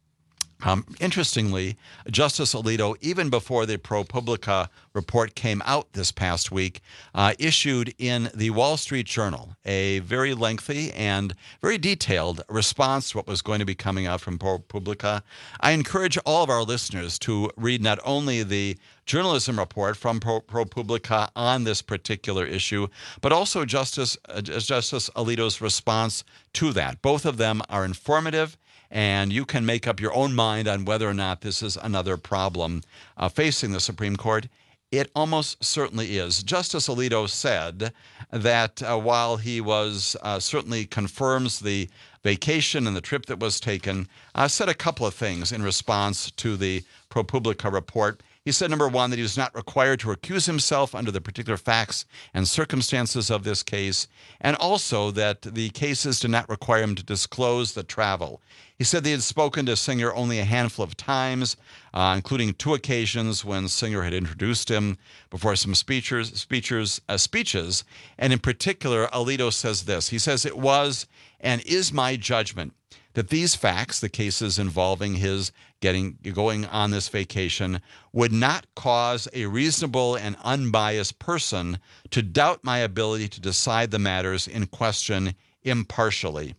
Um, interestingly, Justice Alito, even before the ProPublica report came out this past week, uh, issued in the Wall Street Journal a very lengthy and very detailed response to what was going to be coming out from ProPublica. I encourage all of our listeners to read not only the journalism report from ProPublica on this particular issue, but also Justice, uh, Justice Alito's response to that. Both of them are informative, and you can make up your own mind on whether or not this is another problem uh, facing the Supreme Court. It almost certainly is. Justice Alito said that uh, while he was uh, certainly confirms the vacation and the trip that was taken, uh, said a couple of things in response to the ProPublica report. He said, number one, that he was not required to recuse himself under the particular facts and circumstances of this case, and also that the cases did not require him to disclose the travel. He said they had spoken to Singer only a handful of times, uh, including two occasions when Singer had introduced him before some speeches, speeches, uh, speeches. And in particular, Alito says this. He says, it was and is my judgment that these facts, the cases involving his getting going on this vacation, would not cause a reasonable and unbiased person to doubt my ability to decide the matters in question impartially.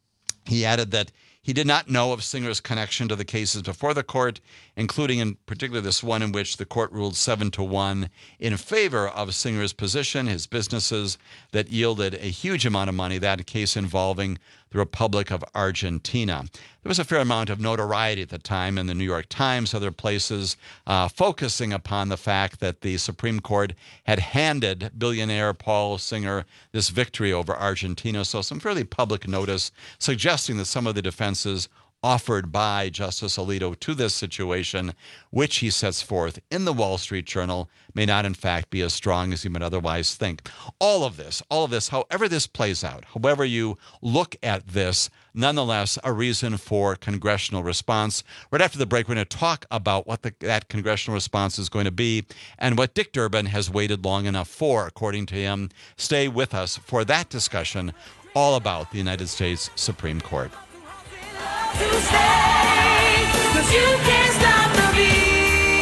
He added that he did not know of Singer's connection to the cases before the court, including in particular this one in which the court ruled seven to one in favor of Singer's position, his businesses that yielded a huge amount of money, that case involving the Republic of Argentina. There was a fair amount of notoriety at the time in the New York Times, other places, uh, focusing upon the fact that the Supreme Court had handed billionaire Paul Singer this victory over Argentina. So some fairly public notice suggesting that some of the defenses offered by Justice Alito to this situation, which he sets forth in the Wall Street Journal, may not in fact be as strong as you might otherwise think. All of this, all of this, however this plays out, however you look at this, nonetheless, a reason for congressional response. Right after the break, we're going to talk about what the, that congressional response is going to be and what Dick Durbin has waited long enough for, according to him. Stay with us for that discussion, all about the United States Supreme Court. To stay, 'cause you can't stop the beat.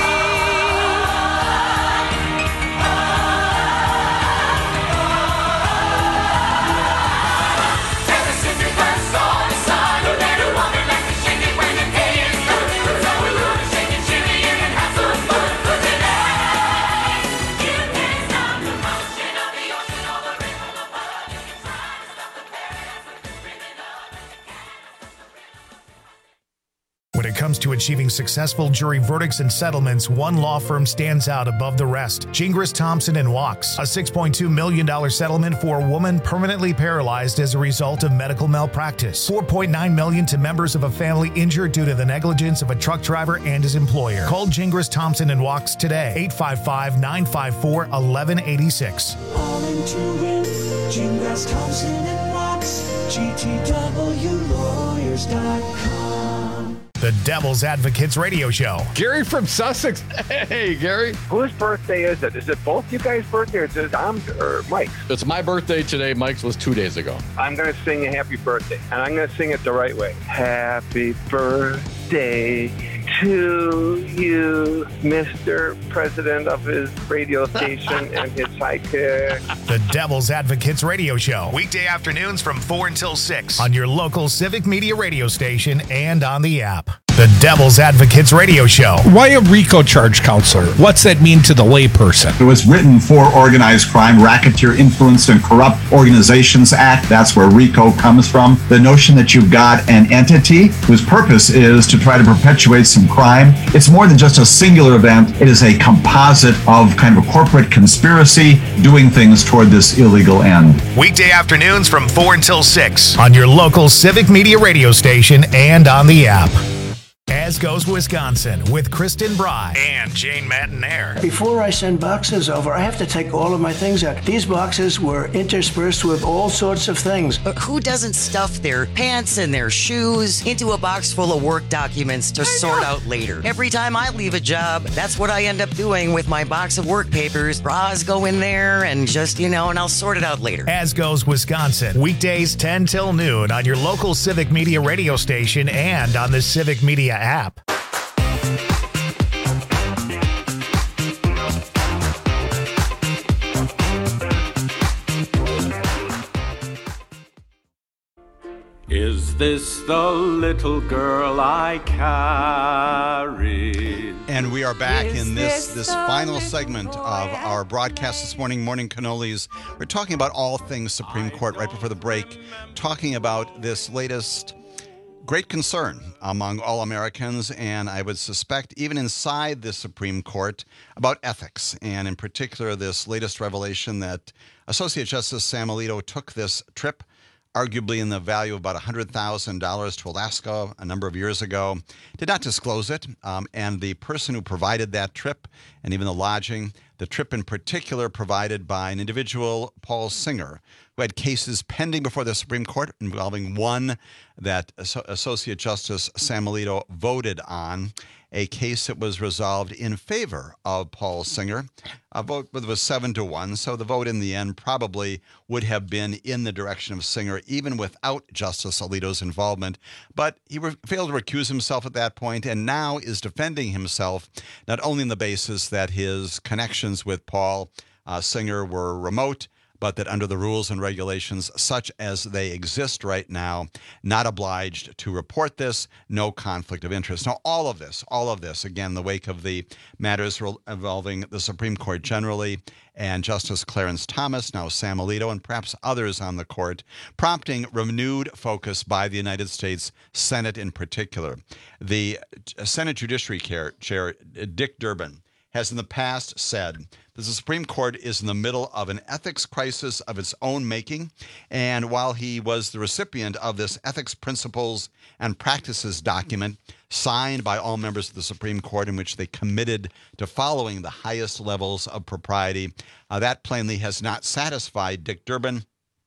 When it comes to achieving successful jury verdicts and settlements, one law firm stands out above the rest. Gingras, Thompson and Wachs. A six point two million dollars settlement for a woman permanently paralyzed as a result of medical malpractice. four point nine million dollars to members of a family injured due to the negligence of a truck driver and his employer. Call Gingras, Thompson and Wachs today. eight five five, nine five four, one one eight six. All into it. Gingras, Thompson and Wachs. G T W lawyers dot com. The Devil's Advocates Radio Show. Gary from Sussex. Hey, Gary. Whose birthday is it? Is it both you guys' birthday or is it Tom's or Mike's? It's my birthday today. Mike's was two days ago. I'm going to sing a happy birthday, and I'm going to sing it the right way. Happy birthday to you, Mister President of his radio station and his sidekick. The Devil's Advocates Radio Show. Weekday afternoons from four until six on your local Civic Media radio station and on the app. The Devil's Advocates Radio Show. Why a RICO charge, counselor? What's that mean to the layperson? It was written for Organized Crime, Racketeer Influenced and Corrupt Organizations Act. That's where RICO comes from. The notion that you've got an entity whose purpose is to try to perpetuate some crime. It's more than just a singular event. It is a composite of kind of a corporate conspiracy doing things toward this illegal end. Weekday afternoons from four until six on your local Civic Media radio station and on the app. As Goes Wisconsin with Kristen Bry and Jane Matinaire. Before I send boxes over, I have to take all of my things out. These boxes were interspersed with all sorts of things. But who doesn't stuff their pants and their shoes into a box full of work documents to sort out later? Every time I leave a job, that's what I end up doing with my box of work papers. Bras go in there and just, you know, and I'll sort it out later. As Goes Wisconsin, weekdays ten till noon on your local Civic Media radio station and on the Civic Media app. Is this the little girl I carried? And we are back in this this final segment of our broadcast this morning, Morning Cannolis. We're talking about all things Supreme Court right before the break, talking about this latest great concern among all Americans, and I would suspect even inside the Supreme Court, about ethics, and in particular this latest revelation that Associate Justice Sam Alito took this trip, arguably in the value of about one hundred thousand dollars to Alaska a number of years ago, did not disclose it, um, and the person who provided that trip and even the lodging, the trip in particular provided by an individual, Paul Singer, who had cases pending before the Supreme Court involving one that Associate Justice Sam Alito voted on, a case that was resolved in favor of Paul Singer. A vote was seven to one, so the vote in the end probably would have been in the direction of Singer, even without Justice Alito's involvement. But he re- failed to recuse himself at that point, and now is defending himself, not only on the basis that his connections with Paul uh, Singer were remote, but that under the rules and regulations such as they exist right now, not obliged to report this, no conflict of interest. Now, all of this, all of this, again, in the wake of the matters involving the Supreme Court generally and Justice Clarence Thomas, now Sam Alito, and perhaps others on the court, prompting renewed focus by the United States Senate in particular. The Senate Judiciary Chair, Dick Durbin, has in the past said that the Supreme Court is in the middle of an ethics crisis of its own making, and while he was the recipient of this ethics principles and practices document signed by all members of the Supreme Court in which they committed to following the highest levels of propriety, uh, that plainly has not satisfied Dick Durbin,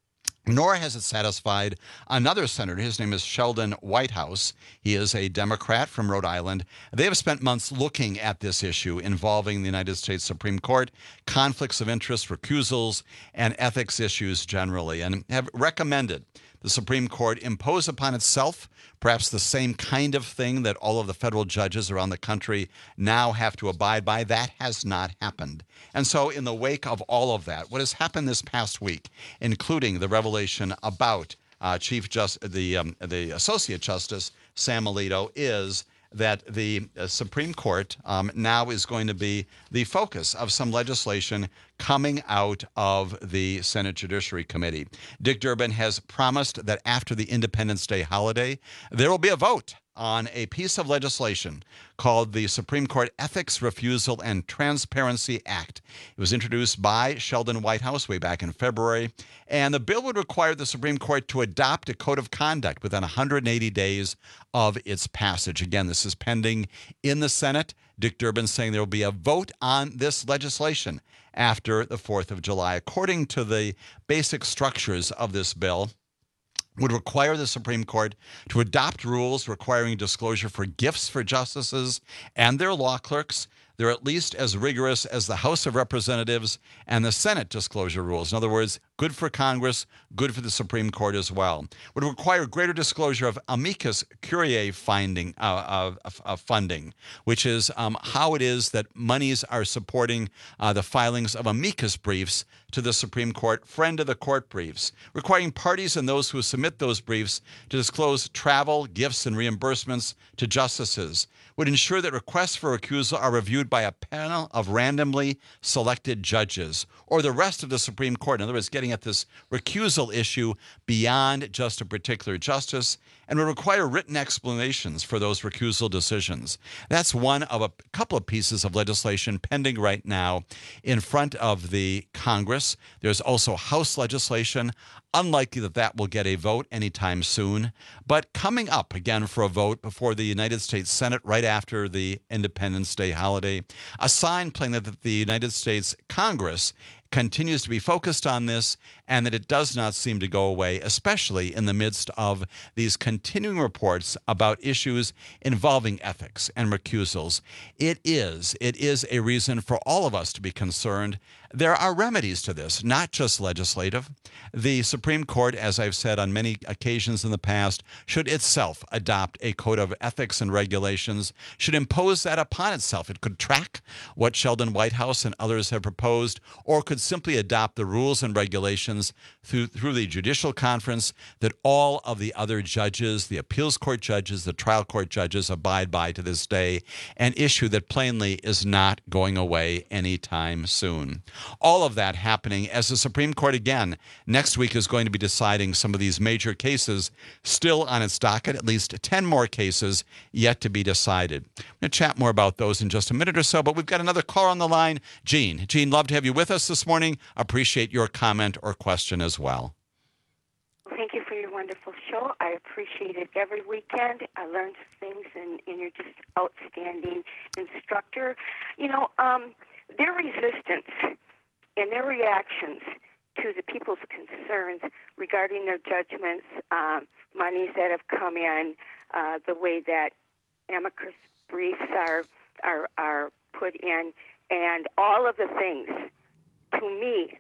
nor has it satisfied another senator. His name is Sheldon Whitehouse. He is a Democrat from Rhode Island. They have spent months looking at this issue involving the United States Supreme Court, conflicts of interest, recusals, and ethics issues generally, and have recommended the Supreme Court impose upon itself perhaps the same kind of thing that all of the federal judges around the country now have to abide by. That has not happened. And so in the wake of all of that, what has happened this past week, including the revelation about uh, Chief Just the um, the Associate Justice Sam Alito, is that the uh, Supreme Court um, now is going to be the focus of some legislation coming out of the Senate Judiciary Committee. Dick Durbin has promised that after the Independence Day holiday, there will be a vote on a piece of legislation called the Supreme Court Ethics, Refusal, and Transparency Act. It was introduced by Sheldon Whitehouse way back in February, and the bill would require the Supreme Court to adopt a code of conduct within one hundred eighty days of its passage. Again, this is pending in the Senate. Dick Durbin saying there will be a vote on this legislation after the fourth of July. According to the basic structures of this bill, would require the Supreme Court to adopt rules requiring disclosure for gifts for justices and their law clerks. They're at least as rigorous as the House of Representatives and the Senate disclosure rules. In other words, Good for Congress, good for the Supreme Court as well. Would require greater disclosure of amicus curiae finding uh, of, of, of funding, which is um, how it is that monies are supporting uh, the filings of amicus briefs to the Supreme Court, friend of the court briefs, requiring parties and those who submit those briefs to disclose travel, gifts, and reimbursements to justices. Would ensure that requests for recusal are reviewed by a panel of randomly selected judges or the rest of the Supreme Court. In other words, getting at this recusal issue beyond just a particular justice, and would require written explanations for those recusal decisions. That's one of a couple of pieces of legislation pending right now in front of the Congress. There's also House legislation. Unlikely that that will get a vote anytime soon, but coming up again for a vote before the United States Senate right after the Independence Day holiday, a sign playing that the United States Congress continues to be focused on this and that it does not seem to go away, especially in the midst of these continuing reports about issues involving ethics and recusals. It is, it is a reason for all of us to be concerned. There are remedies to this, not just legislative. The Supreme Court, as I've said on many occasions in the past, should itself adopt a code of ethics and regulations, should impose that upon itself. It could track what Sheldon Whitehouse and others have proposed, or could simply adopt the rules and regulations through, through the judicial conference that all of the other judges, the appeals court judges, the trial court judges abide by to this day, an issue that plainly is not going away anytime soon. All of that happening as the Supreme Court, again, next week is going to be deciding some of these major cases still on its docket, at least ten more cases yet to be decided. I'm going to chat more about those in just a minute or so, but we've got another caller on the line. Gene. Gene, love to have you with us this morning. Appreciate your comment or question as well. Thank you for your wonderful show. I appreciate it every weekend. I learn things, and, and you're just outstanding instructor. You know, um, their resistance and their reactions to the people's concerns regarding their judgments, um, monies that have come in, uh, the way that amicus briefs are, are are put in, and all of the things, to me,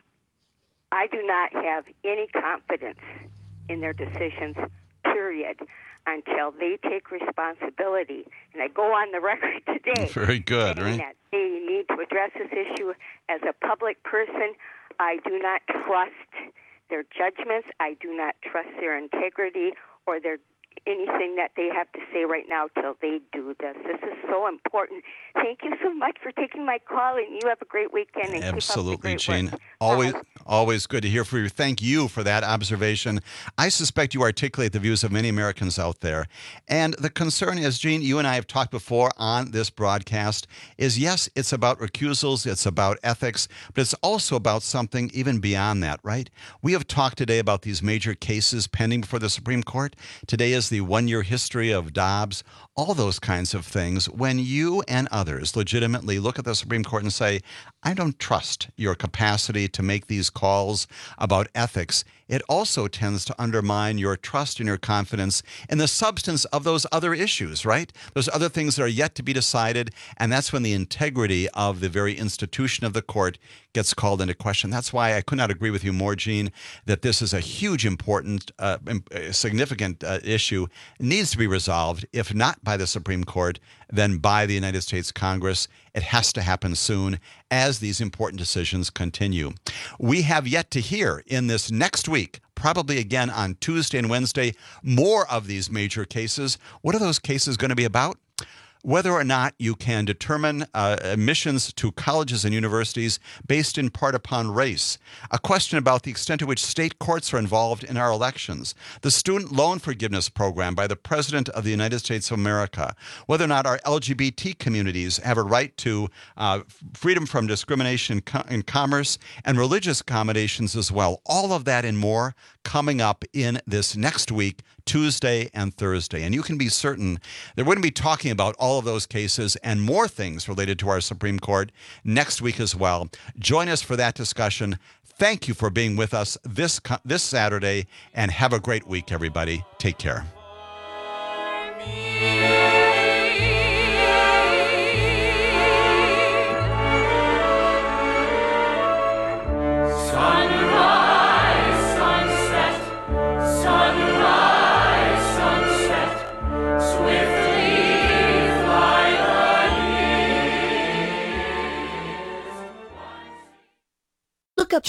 I do not have any confidence in their decisions, period, until they take responsibility. And I go on the record today. Very good, right? That they need to address this issue as a public person. I do not trust their judgments. I do not trust their integrity or their anything that they have to say right now till they do this. This is so important. Thank you so much for taking my call, and you have a great weekend. And Absolutely, keep up the great Gene. work. Always, Bye. always good to hear from you. Thank you for that observation. I suspect you articulate the views of many Americans out there. And the concern is, Gene, you and I have talked before on this broadcast, is yes, it's about recusals, it's about ethics, but it's also about something even beyond that, right? We have talked today about these major cases pending before the Supreme Court. Today is the one-year history of Dobbs, all those kinds of things. When you and others legitimately look at the Supreme Court and say, I don't trust your capacity to make these calls about ethics, it also tends to undermine your trust and your confidence in the substance of those other issues, right? Those other things that are yet to be decided, and that's when the integrity of the very institution of the court gets called into question. That's why I could not agree with you more, Gene, that this is a huge, important, uh, significant uh, issue. It needs to be resolved, if not by the Supreme Court, then by the United States Congress. It has to happen soon as these important decisions continue. We have yet to hear in this next week, probably again on Tuesday and Wednesday, more of these major cases. What are those cases going to be about? Whether or not you can determine uh, admissions to colleges and universities based in part upon race, a question about the extent to which state courts are involved in our elections, the student loan forgiveness program by the President of the United States of America, whether or not our L G B T communities have a right to uh, freedom from discrimination in, co- in commerce and religious accommodations as well. All of that and more coming up in this next week, Tuesday and Thursday. And you can be certain that we're going to be talking about all of those cases and more things related to our Supreme Court next week as well. Join us for that discussion. Thank you for being with us this, this Saturday, and have a great week, everybody. Take care. Sunrise.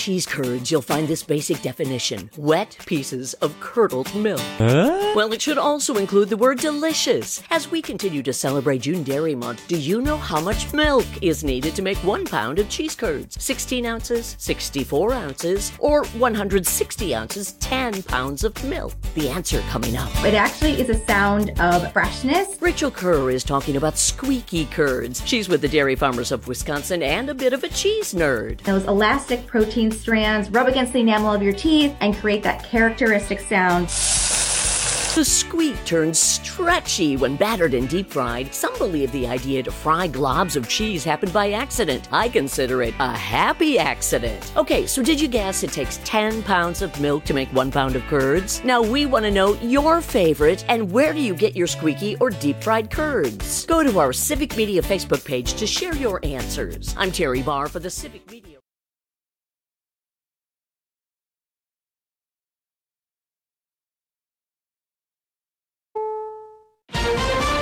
cheese curds, you'll find this basic definition: wet pieces of curdled milk. Huh? Well, it should also include the word delicious. As we continue to celebrate June Dairy Month, do you know how much milk is needed to make one pound of cheese curds? sixteen ounces, sixty-four ounces, or one hundred sixty ounces, ten pounds of milk? The answer coming up. It actually is a sound of freshness. Rachel Kerr is talking about squeaky curds. She's with the Dairy Farmers of Wisconsin and a bit of a cheese nerd. Those elastic protein strands rub against the enamel of your teeth and create that characteristic sound. The squeak turns stretchy when battered and deep fried. Some believe the idea to fry globs of cheese happened by accident. I consider it a happy accident. Okay, so did you guess it takes ten pounds of milk to make one pound of curds? Now we want to know your favorite and where do you get your squeaky or deep fried curds? Go to our Civic Media Facebook page to share your answers. I'm Terry Barr for the Civic Media.